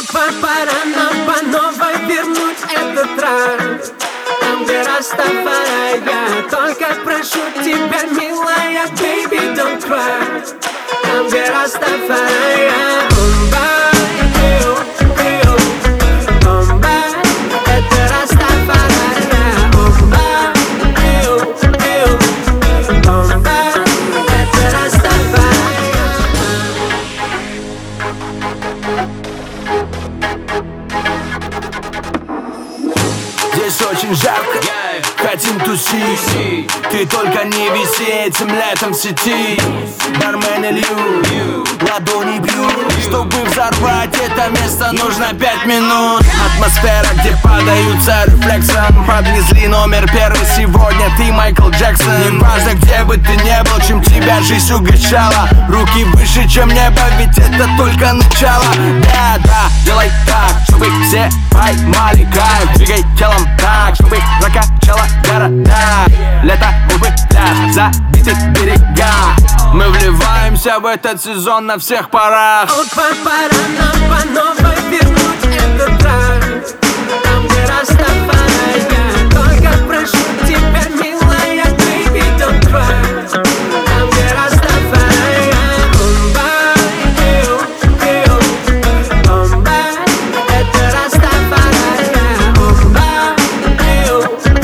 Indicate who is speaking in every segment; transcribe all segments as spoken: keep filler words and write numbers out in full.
Speaker 1: Пора нам по новой вернуть этот рай. Там, где Растафария. Только прошу тебя, милая, baby, don't cry. Там, где Растафария.
Speaker 2: Здесь очень жарко, хотим тусить. Ты только не виси этим летом в сети. Бармены лью, ладони бьют. Чтобы взорвать это место, нужно пять минут. Атмосфера, где подаются рефлексом. Подвезли номер первый сегодня, ты Майкл Джексон. Не важно, где бы ты не был, чем тебя жизнь угощала. Руки выше, чем небо, ведь это только начало. Да, да, делай так, чтобы все поймали кайф. Двигай телом так, чтобы закачала города. Лето, губы, пляж, забиты берега. Мы вливаемся в этот сезон на всех парах.
Speaker 1: Пора нам по новой вернуть этот рай. Там, где Растафария. Только прошу тебя, милая, baby, don't cry. Там, где Растафария. Бомбай, ю, ю, бомбай. Это Растафария. Бомбай, ю,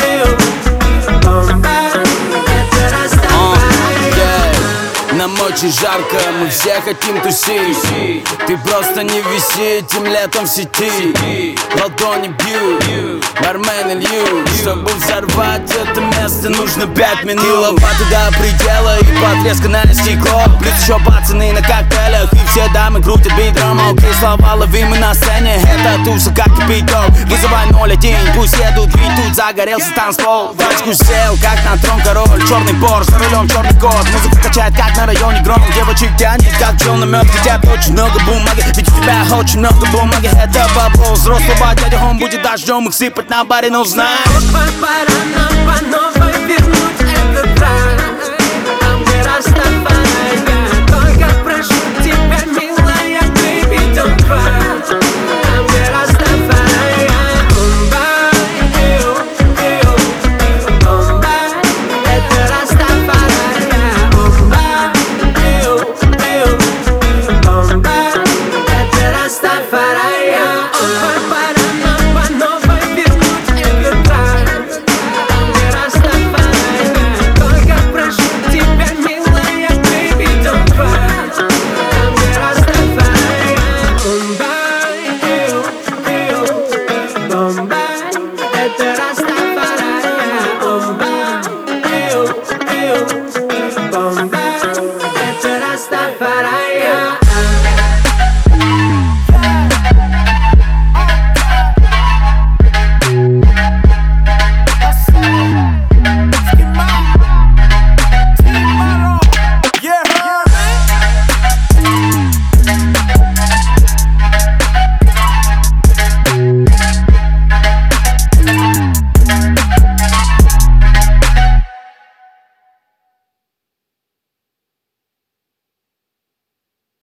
Speaker 1: ю, бомбай. Это Растафария.
Speaker 2: Нам очень жарко, мы все хотим тусить. Ты просто не виси этим летом в сети. Ладони бьют, бармены льют. Чтобы взорвать это место, нужно пять минут. Киловатты до предела и потресканное стекло. Плюс еще пацаны на коктейлях. И все дамы крутят бедром. Окей, слова ловимы на сцене. Это туса как кипяток. Вызывай ноль один, пусть едут. Ведь тут загорелся танцпол. Тачку сел, как на трон король. Черный Порш, за рулем черный кот. Музыка качает, как на районе гром. Девочек тянет, как пчел на мед. Хотят очень много бумаги, ведь у тебя очень много бумаги. Это вопрос взрослого дядя, он будет дождем их сыпать на баре, но знаешь.
Speaker 1: Пора нам по новой вернуть этот рай. Там, где Растафария. Только прошу тебя, милая, baby, don't cry. Там, где Растафария. Бомбай, ю, ю, бомбай. Это Растафария. Бомбай, ю, ю, бомбай. Это Растафария. Пора нам по новой вернуть этот рай. Там, где Растафария. Только прошу тебя, милая, baby, don't cry. Там, где Растафария. Бомбай, ю, ю, бомбай. Это Растафария. Бомбай, ю, ю, бомбай. Это Растафария.